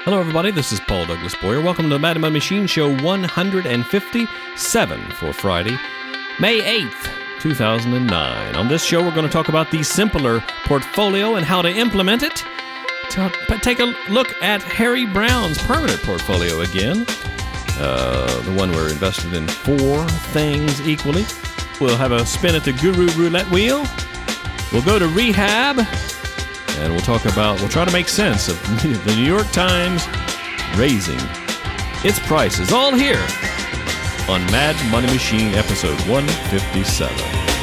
Hello, everybody. This is Paul Douglas Boyer. Welcome to the Mad Money Machine Show 157 for Friday, May 8th, 2009. On this show, we're going to talk about the simpler portfolio and how to implement it. Take a look at Harry Brown's permanent portfolio again, the one we're invested in 4 things equally. We'll have a spin at the Guru Roulette Wheel. We'll go to rehab. And we'll try to make sense of the New York Times raising its prices. All here on Mad Money Machine, episode 157.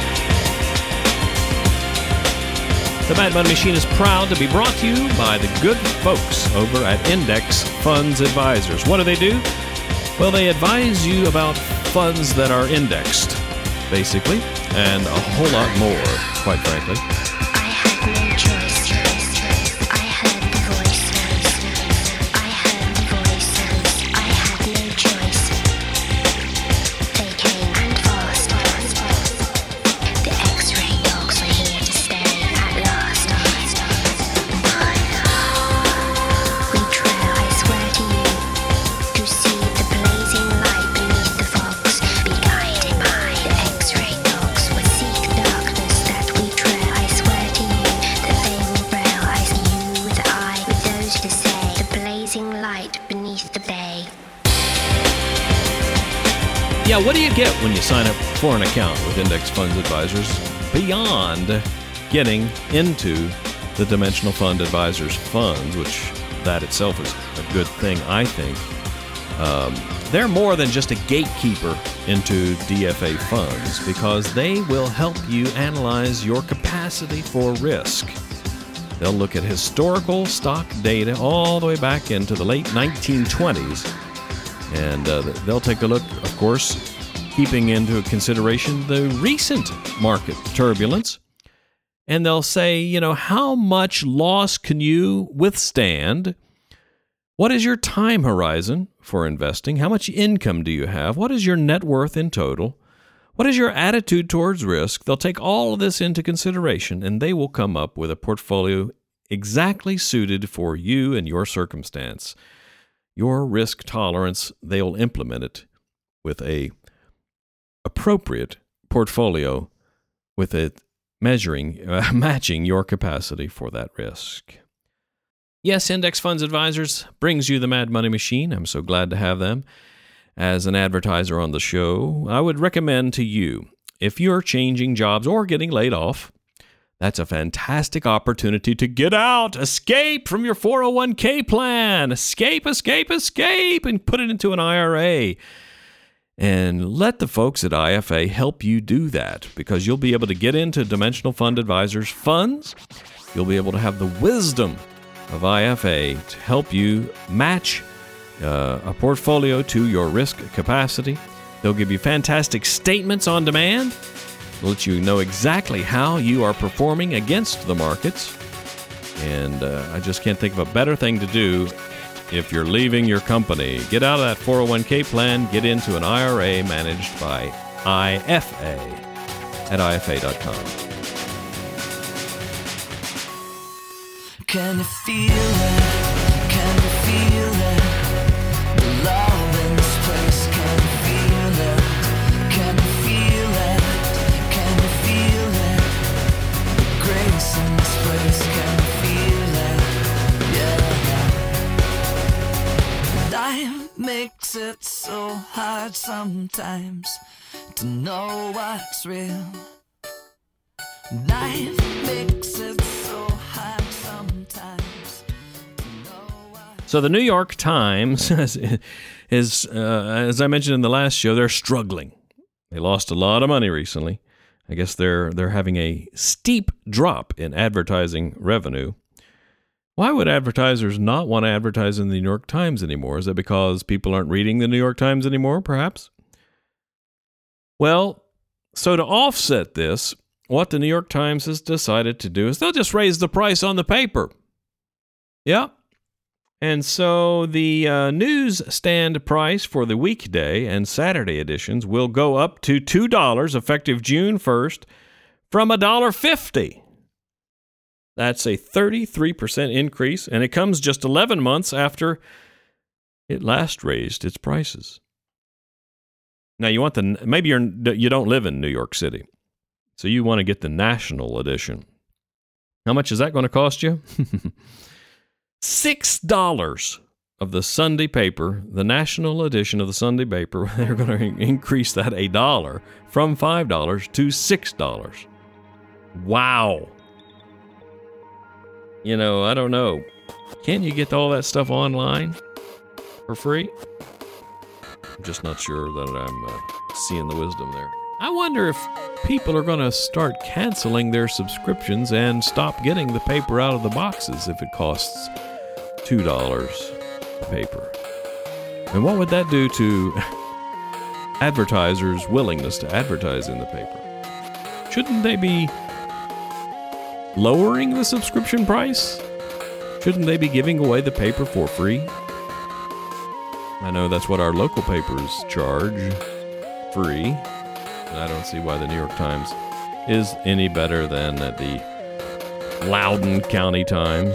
The Mad Money Machine is proud to be brought to you by the good folks over at Index Funds Advisors. What do? Well, they advise you about funds that are indexed, basically, and a whole lot more, quite frankly. What do you get when you sign up for an account with Index Funds Advisors beyond getting into the Dimensional Fund Advisors funds, which that itself is a good thing, I think. They're more than just a gatekeeper into DFA funds because they will help you analyze your capacity for risk. They'll look at historical stock data all the way back into the late 1920s. And they'll take a look, of course, keeping into consideration the recent market turbulence. And they'll say, how much loss can you withstand? What is your time horizon for investing? How much income do you have? What is your net worth in total? What is your attitude towards risk? They'll take all of this into consideration, and they will come up with a portfolio exactly suited for you and your circumstance. Your risk tolerance, they'll implement it with a appropriate portfolio with it matching your capacity for that risk. Yes, Index Funds Advisors brings you the Mad Money Machine. I'm so glad to have them as an advertiser on the show. I would recommend to you, if you're changing jobs or getting laid off, that's a fantastic opportunity to get out, escape from your 401k plan, escape, and put it into an IRA. And let the folks at IFA help you do that because you'll be able to get into Dimensional Fund Advisors funds. You'll be able to have the wisdom of IFA to help you match a portfolio to your risk capacity. They'll give you fantastic statements on demand. Let you know exactly how you are performing against the markets. And I just can't think of a better thing to do if you're leaving your company. Get out of that 401k plan, get into an IRA managed by IFA at IFA.com. Can you feel it? Can you feel it? The love in this place, can you feel it? Can you feel it? Can you feel it? The grace in this place, can you feel it? Yeah. Life makes it so hard sometimes to know what's real. Life makes it so hard sometimes to know what's... So the New York Times is as I mentioned in the last show, they're struggling. They lost a lot of money recently. I guess they're having a steep drop in advertising revenue. Why would advertisers not want to advertise in the New York Times anymore? Is that because people aren't reading the New York Times anymore, perhaps? Well, so to offset this, what the New York Times has decided to do is they'll just raise the price on the paper. Yeah. And so the newsstand price for the weekday and Saturday editions will go up to $2 effective June 1st from $1.50. That's a 33% increase, and it comes just 11 months after it last raised its prices. Now, you want maybe you don't live in New York City, so you want to get the national edition. How much is that going to cost you? $6 of the Sunday paper, the national edition of the Sunday paper. They're going to increase that $1 from $5 to $6. Wow. You know, I don't know. Can't you get all that stuff online for free? I'm just not sure that I'm seeing the wisdom there. I wonder if people are going to start canceling their subscriptions and stop getting the paper out of the boxes if it costs $2 a paper. And what would that do to advertisers' willingness to advertise in the paper? Shouldn't they be lowering the subscription price? Shouldn't they be giving away the paper for free? I know that's what our local papers charge, free. And I don't see why the New York Times is any better than the Loudoun County Times.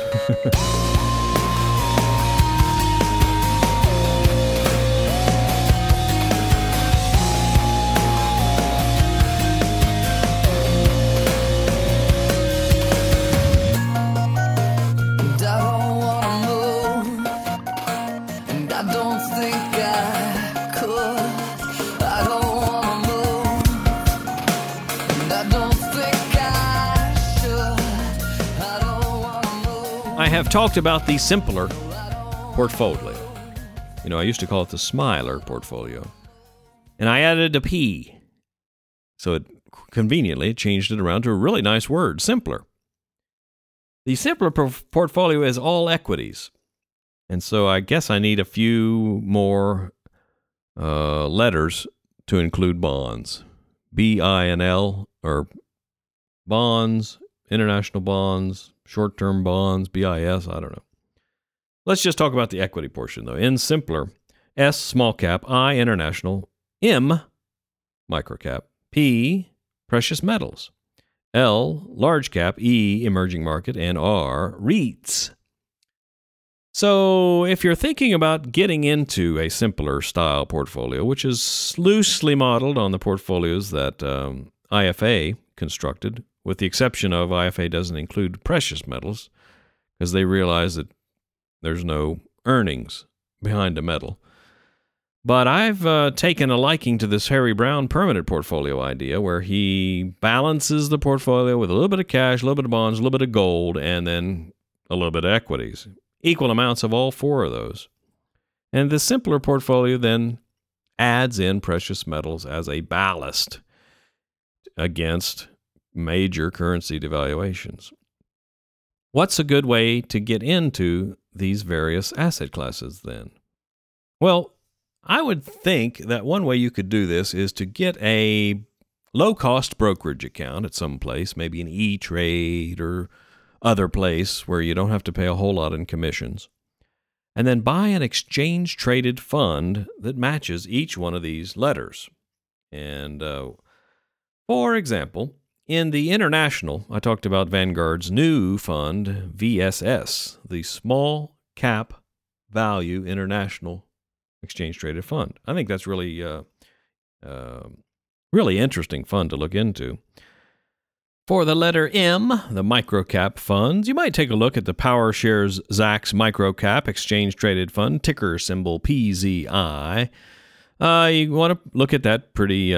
I have talked about the simpler portfolio. You know, I used to call it the Smiler portfolio. And I added a P. So it conveniently changed it around to a really nice word, simpler. The simpler portfolio is all equities. And so I guess I need a few more letters to include bonds. BINL, or bonds, international bonds, short-term bonds, BIS, I don't know. Let's just talk about the equity portion, though. In simpler, S, small cap, I, international, M, microcap, P, precious metals, L, large cap, E, emerging market, and R, REITs. So if you're thinking about getting into a simpler style portfolio, which is loosely modeled on the portfolios that IFA constructed, with the exception of IFA doesn't include precious metals because they realize that there's no earnings behind a metal. But I've taken a liking to this Harry Browne permanent portfolio idea where he balances the portfolio with a little bit of cash, a little bit of bonds, a little bit of gold, and then a little bit of equities. Equal amounts of all four of those. And the simpler portfolio then adds in precious metals as a ballast against major currency devaluations. What's a good way to get into these various asset classes then? Well, I would think that one way you could do this is to get a low-cost brokerage account at some place, maybe an E-Trade or other place where you don't have to pay a whole lot in commissions, and then buy an exchange-traded fund that matches each one of these letters. And for example, in the international, I talked about Vanguard's new fund, VSS, the Small Cap Value International Exchange Traded Fund. I think that's really interesting fund to look into. For the letter M, the microcap funds, you might take a look at the PowerShares Zacks Microcap Exchange Traded Fund, ticker symbol PZI. You want to look at that pretty...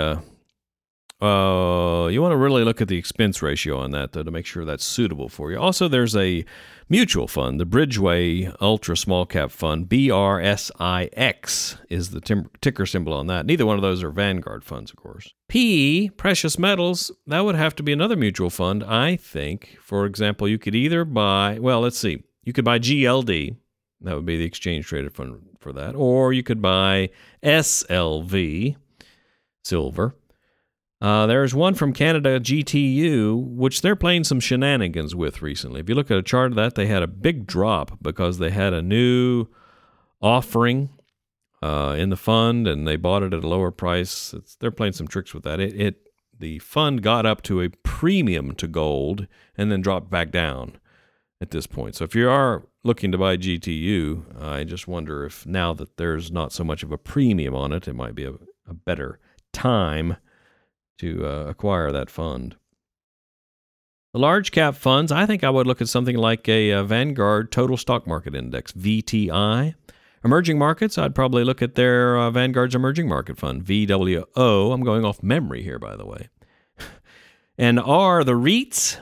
you want to really look at the expense ratio on that, though, to make sure that's suitable for you. Also, there's a mutual fund, the Bridgeway Ultra Small Cap Fund, BRSIX is the ticker symbol on that. Neither one of those are Vanguard funds, of course. P, precious metals, that would have to be another mutual fund, I think. For example, you could either buy, well, let's see, you could buy GLD, that would be the exchange traded fund for that, or you could buy SLV, silver. There's one from Canada, GTU, which they're playing some shenanigans with recently. If you look at a chart of that, they had a big drop because they had a new offering in the fund, and they bought it at a lower price. They're playing some tricks with that. the fund got up to a premium to gold and then dropped back down at this point. So if you are looking to buy GTU, I just wonder if now that there's not so much of a premium on it, it might be a better time to acquire that fund. The large cap funds, I think I would look at something like a Vanguard Total Stock Market Index, VTI. Emerging markets, I'd probably look at their Vanguard's Emerging Market Fund, VWO. I'm going off memory here, by the way. And R, the REITs,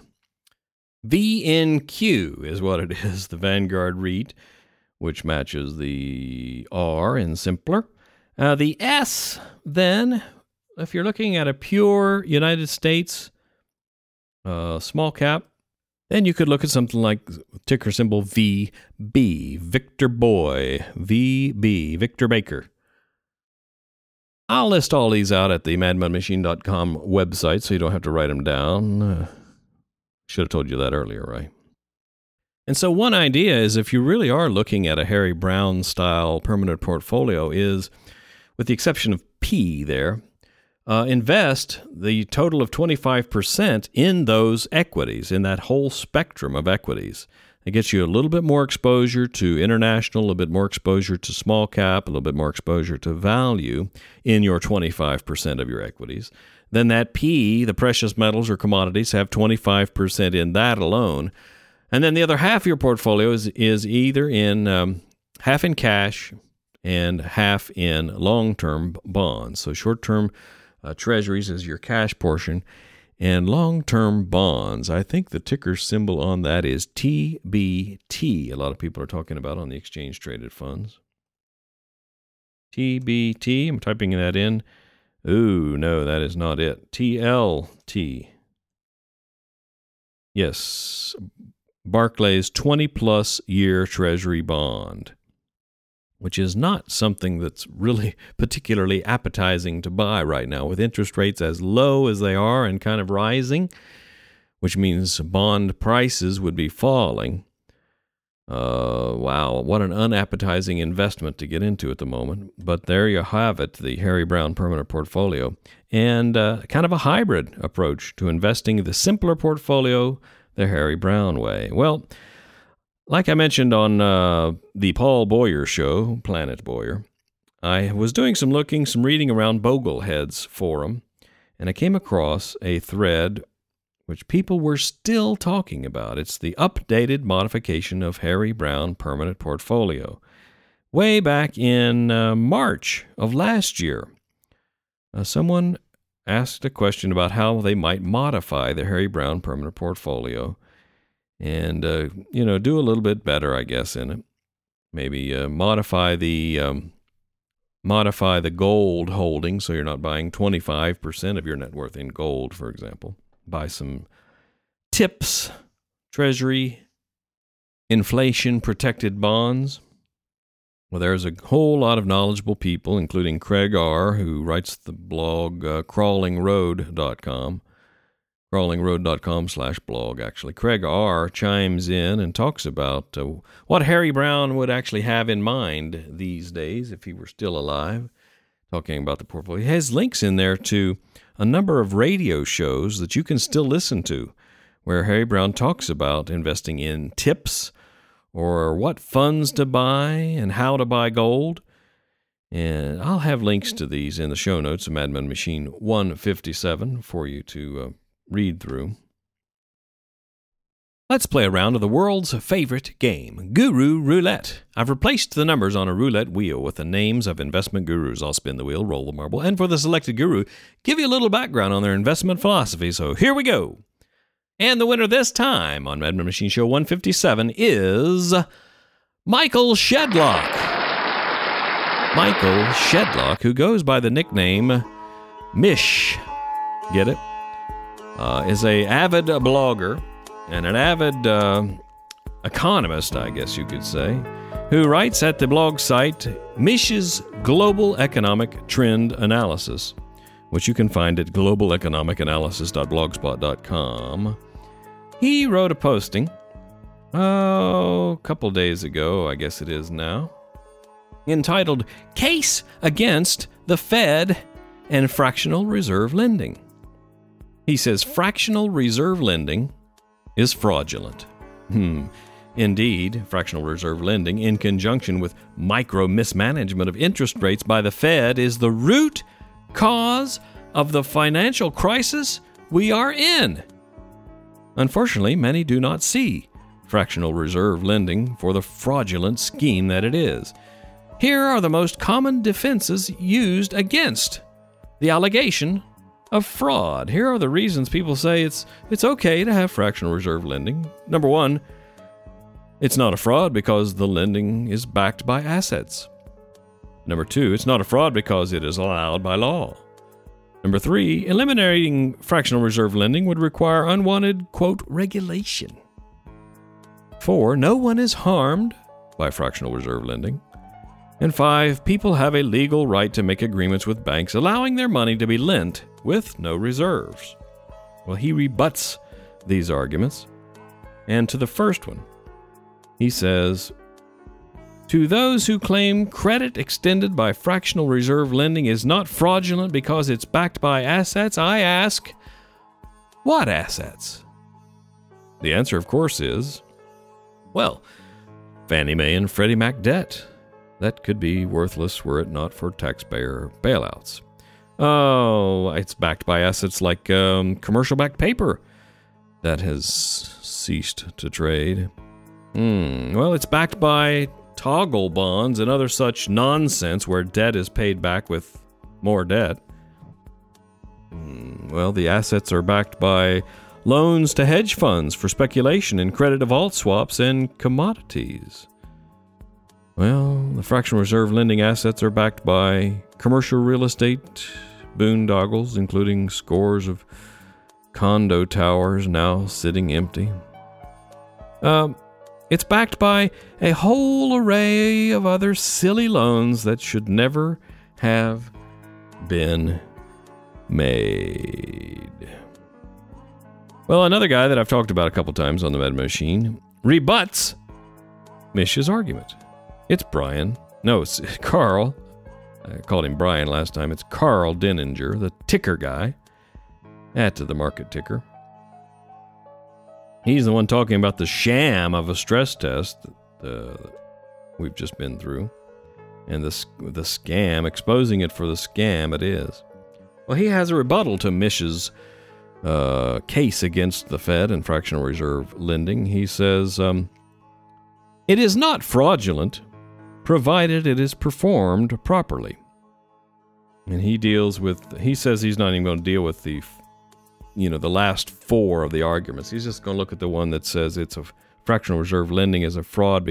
VNQ is what it is, the Vanguard REIT, which matches the R in simpler. The S, then, if you're looking at a pure United States small cap, then you could look at something like ticker symbol VB, Victor Boy, VB, Victor Baker. I'll list all these out at the madmonmachine.com website so you don't have to write them down. Should have told you that earlier, right? And so one idea is if you really are looking at a Harry Browne style permanent portfolio is, with the exception of P there, invest the total of 25% in those equities, in that whole spectrum of equities. It gets you a little bit more exposure to international, a little bit more exposure to small cap, a little bit more exposure to value in your 25% of your equities. Then that P, the precious metals or commodities, have 25% in that alone. And then the other half of your portfolio is either in half in cash and half in long-term bonds. So short-term treasuries is your cash portion, and long-term bonds, I think the ticker symbol on that is TBT. A lot of people are talking about on the exchange-traded funds. TBT, I'm typing that in. Ooh, no, that is not it. TLT. Yes, Barclays 20-plus year treasury bond, which is not something that's really particularly appetizing to buy right now, with interest rates as low as they are and kind of rising, which means bond prices would be falling. Wow, what an unappetizing investment to get into at the moment. But there you have it, the Harry Browne Permanent Portfolio, and kind of a hybrid approach to investing the simpler portfolio the Harry Browne way. Well, like I mentioned on the Paul Boyer show, Planet Boyer, I was doing some reading around Boglehead's forum, and I came across a thread which people were still talking about. It's the updated modification of Harry Browne Permanent Portfolio. Way back in March of last year, someone asked a question about how they might modify the Harry Browne Permanent Portfolio and, do a little bit better, I guess, in it. Maybe modify the gold holding so you're not buying 25% of your net worth in gold, for example. Buy some TIPS, Treasury, inflation-protected bonds. Well, there's a whole lot of knowledgeable people, including Craig R., who writes the blog crawlingroad.com. crawlingroad.com/blog, actually. Craig R. chimes in and talks about what Harry Browne would actually have in mind these days if he were still alive, talking about the portfolio. He has links in there to a number of radio shows that you can still listen to, where Harry Browne talks about investing in tips or what funds to buy and how to buy gold. And I'll have links to these in the show notes of Madman Machine 157 for you to read through. Let's play a round of the world's favorite game, Guru Roulette. I've replaced the numbers on a roulette wheel with the names of investment gurus. I'll spin the wheel, roll the marble, and for the selected guru, give you a little background on their investment philosophy. So here we go. And the winner this time on Madman Machine Show 157 is Michael Shedlock. Michael Shedlock, who goes by the nickname Mish. Get it? Is an avid blogger and an avid economist, I guess you could say, who writes at the blog site Mish's Global Economic Trend Analysis, which you can find at globaleconomicanalysis.blogspot.com. He wrote a posting, a couple days ago, I guess it is now, entitled Case Against the Fed and Fractional Reserve Lending. He says fractional reserve lending is fraudulent. Indeed, fractional reserve lending, in conjunction with micro mismanagement of interest rates by the Fed, is the root cause of the financial crisis we are in. Unfortunately, many do not see fractional reserve lending for the fraudulent scheme that it is. Here are the most common defenses used against the allegation of fraud. Here are the reasons people say it's okay to have fractional reserve lending. Number one, it's not a fraud because the lending is backed by assets. Number two, it's not a fraud because it is allowed by law. Number three, eliminating fractional reserve lending would require unwanted, quote, regulation. 4, no one is harmed by fractional reserve lending. And 5, people have a legal right to make agreements with banks allowing their money to be lent with no reserves. Well, he rebuts these arguments. And to the first one, he says, to those who claim credit extended by fractional reserve lending is not fraudulent because it's backed by assets, I ask, what assets? The answer, of course, is, well, Fannie Mae and Freddie Mac debt. That could be worthless were it not for taxpayer bailouts. Oh, it's backed by assets like commercial-backed paper that has ceased to trade. Well, it's backed by toggle bonds and other such nonsense where debt is paid back with more debt. Well, the assets are backed by loans to hedge funds for speculation in credit default swaps and commodities. Well, the fractional reserve lending assets are backed by commercial real estate boondoggles, including scores of condo towers now sitting empty. It's backed by a whole array of other silly loans that should never have been made. Well, another guy that I've talked about a couple times on the Med Machine rebuts Mish's argument. It's Carl. I called him Brian last time. It's Carl Denninger, the ticker guy at the market ticker. He's the one talking about the sham of a stress test that we've just been through, and the scam, exposing it for the scam it is. Well, he has a rebuttal to Mish's case against the Fed and fractional reserve lending. He says, it is not fraudulent, provided it is performed properly. And he says he's not even going to deal with the last 4 of the arguments. He's just going to look at the one that says it's a fractional reserve lending is a fraud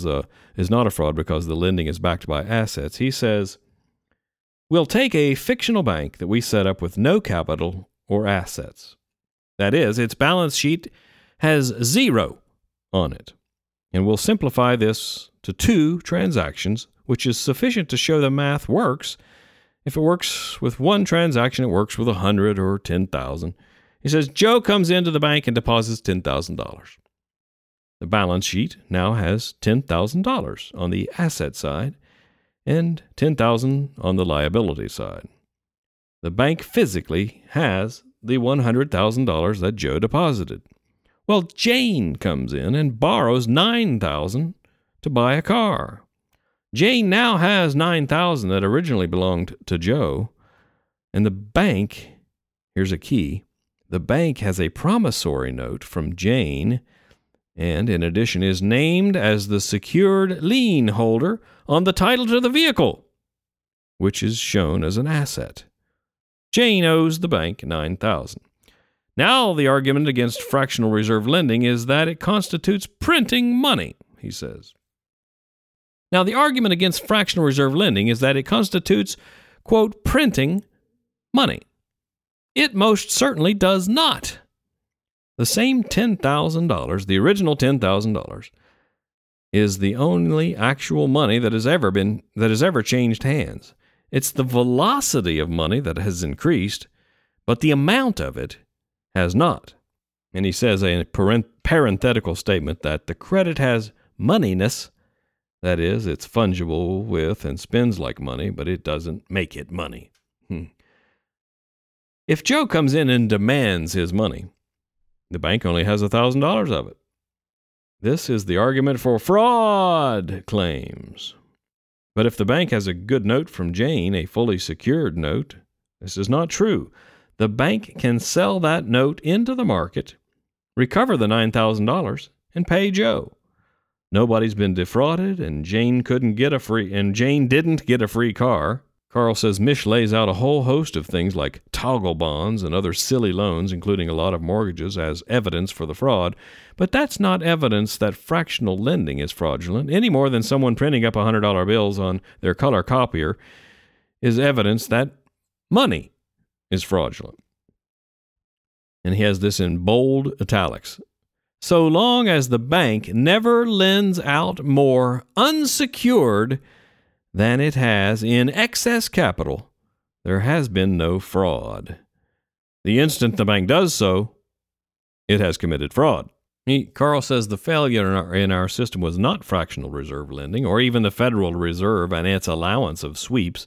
is not a fraud because the lending is backed by assets. He says, we'll take a fictional bank that we set up with no capital or assets. That is, its balance sheet has 0 on it. And we'll simplify this to 2 transactions, which is sufficient to show the math works. If it works with 1 transaction, it works with 100 or 10,000. He says, Joe comes into the bank and deposits $10,000. The balance sheet now has $10,000 on the asset side and $10,000 on the liability side. The bank physically has the $100,000 that Joe deposited. Well, Jane comes in and borrows $9,000 to buy a car. Jane now has $9,000 that originally belonged to Joe, and the bank, here's a key, the bank has a promissory note from Jane, and in addition is named as the secured lien holder on the title to the vehicle, which is shown as an asset. Jane owes the bank $9,000. Now the argument against fractional reserve lending is that it constitutes printing money, he says. Now the argument against fractional reserve lending is that it constitutes, quote, printing money. It most certainly does not. The same $10,000, the original $10,000, is the only actual money that has ever changed hands. It's the velocity of money that has increased, but the amount of it has not. And he says a parenthetical statement that the credit has moneyness, that is, it's fungible with and spends like money, but it doesn't make it money. If Joe comes in and demands his money, the bank only has $1,000 of it. This is the argument for fraud claims. But if the bank has a good note from Jane, a fully secured note, this is not true. The bank can sell that note into the market, recover the $9,000, and pay Joe. Nobody's been defrauded, and Jane didn't get a free car. Carl says Mish lays out a whole host of things like toggle bonds and other silly loans, including a lot of mortgages, as evidence for the fraud. But that's not evidence that fractional lending is fraudulent, any more than someone printing up $100 bills on their color copier is evidence that money is fraudulent. And he has this in bold italics. So long as the bank never lends out more unsecured than it has in excess capital, there has been no fraud. The instant the bank does so, it has committed fraud. Carl says the failure in our system was not fractional reserve lending or even the Federal Reserve and its allowance of sweeps.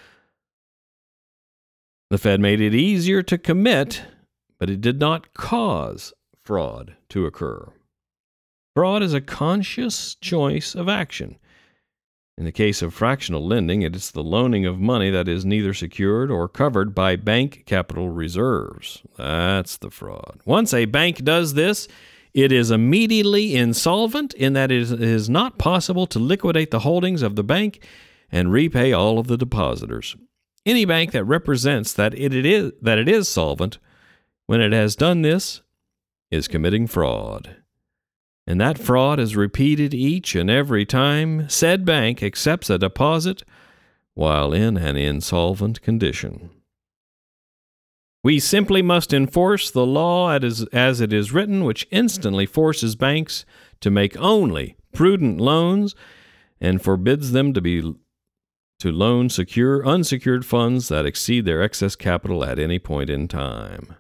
The Fed made it easier to commit, but it did not cause fraud to occur. Fraud is a conscious choice of action. In the case of fractional lending, it is the loaning of money that is neither secured or covered by bank capital reserves. That's the fraud. Once a bank does this, it is immediately insolvent in that it is not possible to liquidate the holdings of the bank and repay all of the depositors. Any bank that represents that it is solvent when it has done this is committing fraud. And that fraud is repeated each and every time said bank accepts a deposit while in an insolvent condition. We simply must enforce the law as it is written, which instantly forces banks to make only prudent loans and forbids them to loan unsecured funds that exceed their excess capital at any point in time.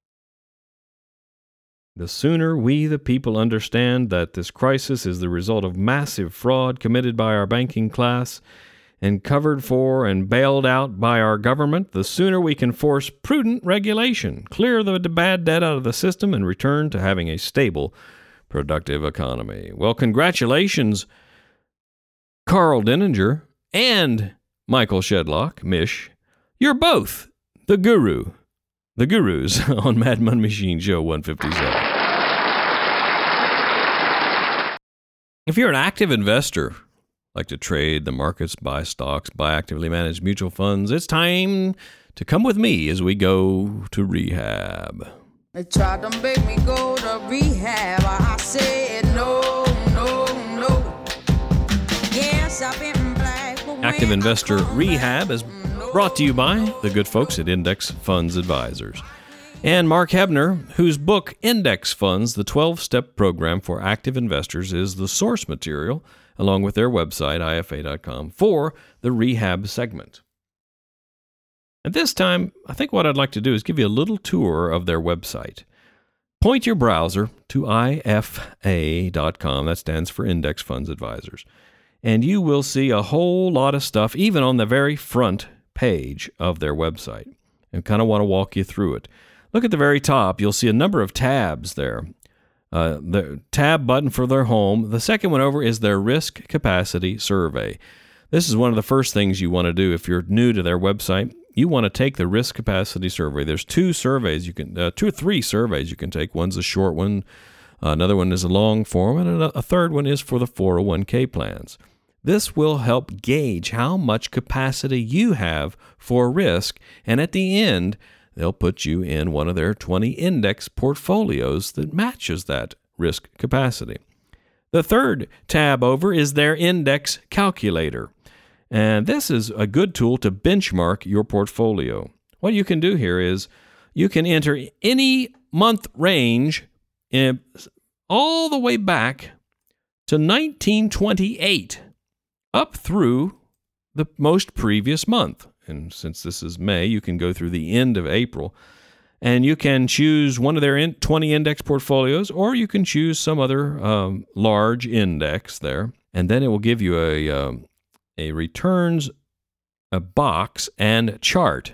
The sooner we, the people, understand that this crisis is the result of massive fraud committed by our banking class and covered for and bailed out by our government, the sooner we can force prudent regulation, clear the bad debt out of the system, and return to having a stable, productive economy. Well, congratulations, Carl Denninger and Michael Shedlock, Mish. You're both the gurus on Mad Money Machine Show 157. If you're an active investor, like to trade the markets, buy stocks, buy actively managed mutual funds, it's time to come with me as we go to rehab. They tried to make me go to rehab. I said no, no, no. Yes, I've been black. Active Investor Rehab is brought to you by the good folks at Index Funds Advisors. And Mark Hebner, whose book, Index Funds, the 12-Step Program for Active Investors, is the source material, along with their website, ifa.com, for the rehab segment. At this time, I think what I'd like to do is give you a little tour of their website. Point your browser to ifa.com, that stands for Index Funds Advisors, and you will see a whole lot of stuff, even on the very front page of their website. I kind of want to walk you through it. Look at the very top. You'll see a number of tabs there. The tab button for their home. The second one over is their risk capacity survey. This is one of the first things you want to do if you're new to their website. You want to take the risk capacity survey. There's two or three surveys you can take. One's a short one, another one is a long form, and a third one is for the 401k plans. This will help gauge how much capacity you have for risk, and at the end, they'll put you in one of their 20 index portfolios that matches that risk capacity. The third tab over is their index calculator. And this is a good tool to benchmark your portfolio. What you can do here is you can enter any month range all the way back to 1928 up through the most previous month. And since this is May, you can go through the end of April. And you can choose one of their 20 index portfolios, or you can choose some other large index there. And then it will give you a returns, a box, and chart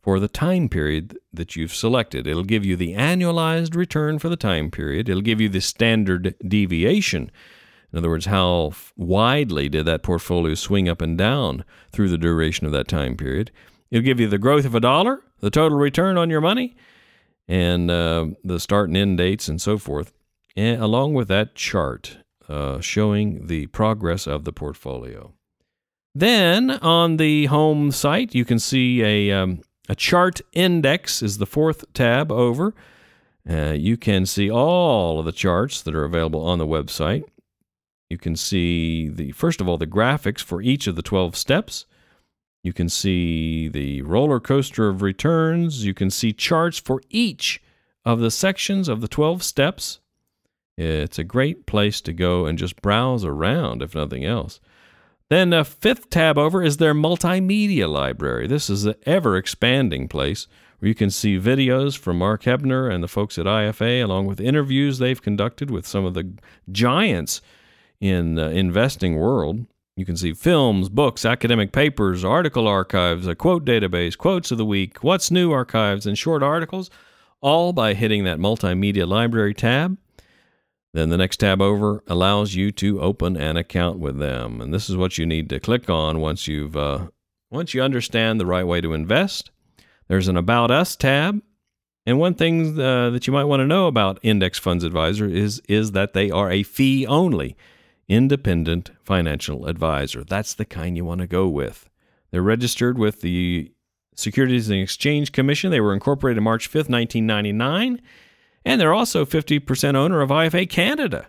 for the time period that you've selected. It'll give you the annualized return for the time period. It'll give you the standard deviation. In other words, how widely did that portfolio swing up and down through the duration of that time period. It'll give you the growth of $1, the total return on your money, and the start and end dates and so forth, and along with that chart showing the progress of the portfolio. Then on the home site, you can see a chart index is the fourth tab over. You can see all of the charts that are available on the website. You can see, first of all, the graphics for each of the 12 steps. You can see the roller coaster of returns. You can see charts for each of the sections of the 12 steps. It's a great place to go and just browse around, if nothing else. Then the fifth tab over is their multimedia library. This is an ever-expanding place where you can see videos from Mark Hebner and the folks at IFA, along with interviews they've conducted with some of the giants in the investing world. You can see films, books, academic papers, article archives, a quote database, quotes of the week, what's new archives, and short articles, all by hitting that multimedia library tab. Then the next tab over allows you to open an account with them. And this is what you need to click on once you understand the right way to invest. There's an About Us tab. And one thing that you might want to know about Index Funds Advisor is that they are a fee-only independent financial advisor. That's the kind you want to go with. They're registered with the Securities and Exchange Commission. They were incorporated March 5th, 1999. And they're also 50% owner of IFA Canada.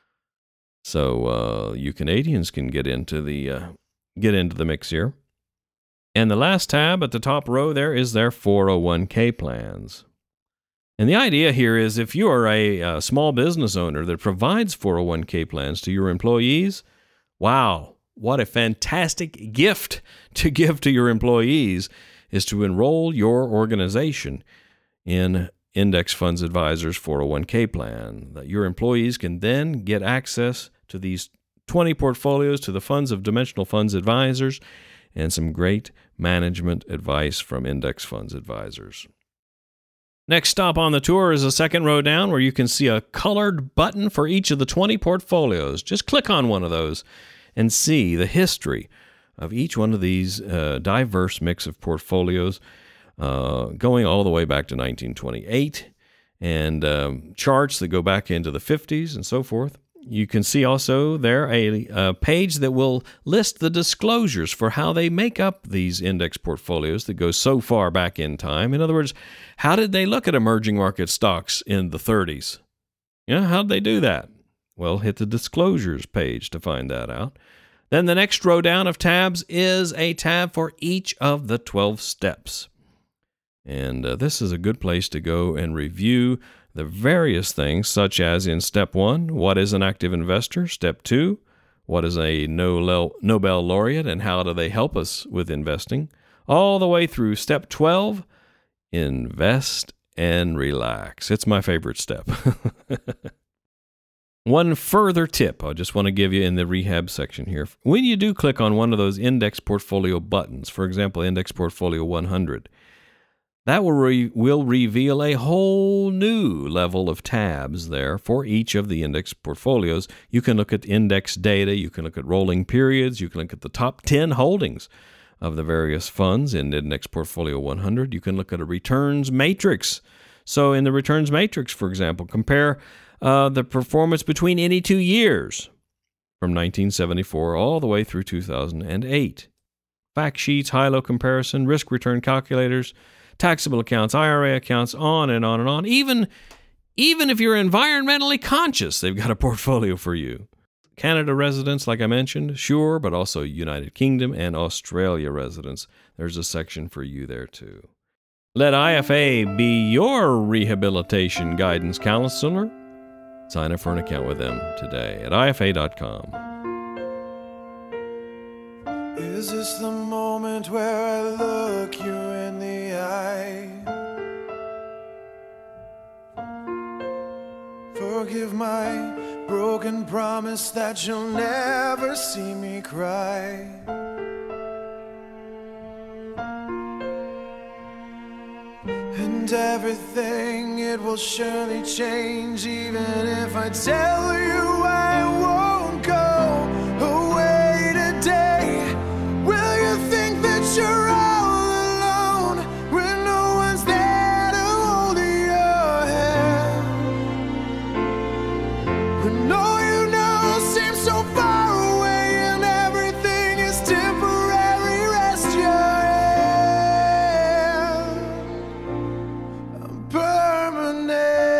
So you Canadians can get into the mix here. And the last tab at the top row there is their 401k plans. And the idea here is if you are a small business owner that provides 401k plans to your employees, wow, what a fantastic gift to give to your employees is to enroll your organization in Index Funds Advisors 401k plan. That your employees can then get access to these 20 portfolios, to the funds of Dimensional Funds Advisors, and some great management advice from Index Funds Advisors. Next stop on the tour is the second row down, where you can see a colored button for each of the 20 portfolios. Just click on one of those and see the history of each one of these diverse mix of portfolios, going all the way back to 1928, and charts that go back into the 50s and so forth. You can see also there a page that will list the disclosures for how they make up these index portfolios that go so far back in time. In other words, how did they look at emerging market stocks in the 30s? How did they do that? Well, hit the disclosures page to find that out. Then the next row down of tabs is a tab for each of the 12 steps. And this is a good place to go and review the various things, such as in Step 1, what is an active investor? Step 2, what is a Nobel laureate and how do they help us with investing? All the way through Step 12, invest and relax. It's my favorite step. One further tip I just want to give you in the rehab section here. When you do click on one of those index portfolio buttons, for example, Index Portfolio 100, that will reveal a whole new level of tabs there for each of the index portfolios. You can look at index data, you can look at rolling periods, you can look at the top 10 holdings of the various funds in Index Portfolio 100. You can look at a returns matrix. So in the returns matrix, for example, compare the performance between any 2 years from 1974 all the way through 2008. Fact sheets, high-low comparison, risk-return calculators, taxable accounts, IRA accounts, on and on and on. Even if you're environmentally conscious, they've got a portfolio for you. Canada residents, like I mentioned, sure, but also United Kingdom and Australia residents. There's a section for you there too. Let IFA be your rehabilitation guidance counselor. Sign up for an account with them today at IFA.com. Is this the moment where I look you in the eye? Forgive my broken promise that you'll never see me cry. everything, it will surely change. Even if I tell you I won't go away today, will you think that you're all alone when no one's there to hold your hand? When all you know seems so far away and everything is temporary, rest your hand. I'm permanent.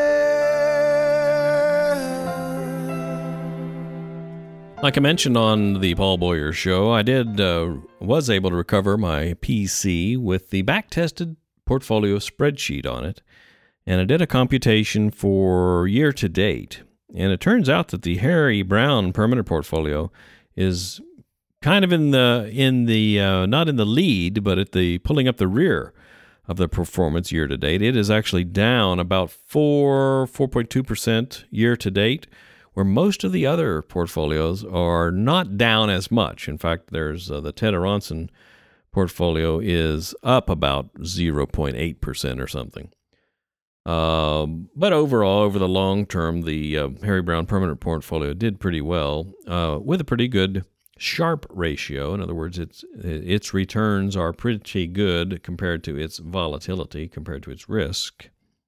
Like I mentioned on the Paul Boyer Show, I was able to recover my PC with the back-tested portfolio spreadsheet on it, and I did a computation for year to date. And it turns out that the Harry Brown permanent portfolio is kind of in the not in the lead, but at the pulling up the rear of the performance year to date. It is actually down about 4.2% year to date, where most of the other portfolios are not down as much. In fact, there's the Ted Aronson portfolio is up about 0.8% or something. But overall, over the long term, the Harry Brown permanent portfolio did pretty well with a pretty good Sharpe ratio. In other words, its returns are pretty good compared to its volatility, compared to its risk.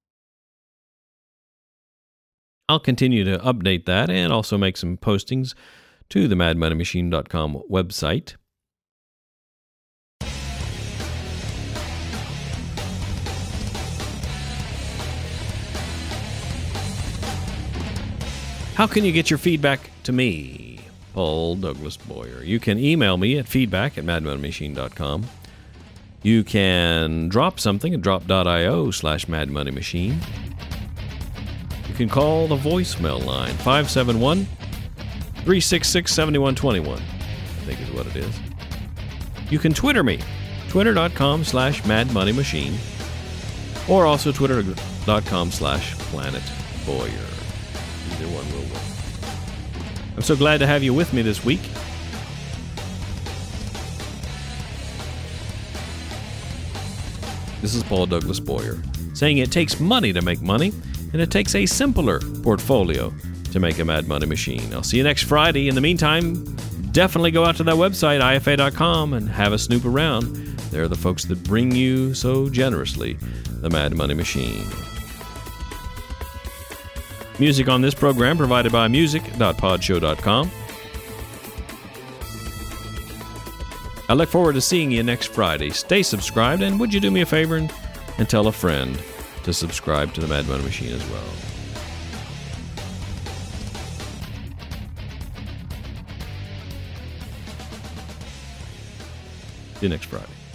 I'll continue to update that and also make some postings to the MadMoneyMachine.com website. How can you get your feedback to me, Paul Douglas Boyer? You can email me at feedback@madmoneymachine.com. You can drop something at drop.io/madmoneymachine. You can call the voicemail line, 571-366-7121, I think is what it is. You can Twitter me, twitter.com/madmoneymachine, or also twitter.com/planetboyer. Either one will work. I'm so glad to have you with me this week. This is Paul Douglas Boyer saying it takes money to make money, and it takes a simpler portfolio to make a Mad Money Machine. I'll see you next Friday. In the meantime, definitely go out to that website, ifa.com, and have a snoop around. They're the folks that bring you so generously the Mad Money Machine. Music on this program provided by music.podshow.com. I look forward to seeing you next Friday. Stay subscribed, and would you do me a favor and tell a friend to subscribe to the Mad Money Machine as well. See you next Friday.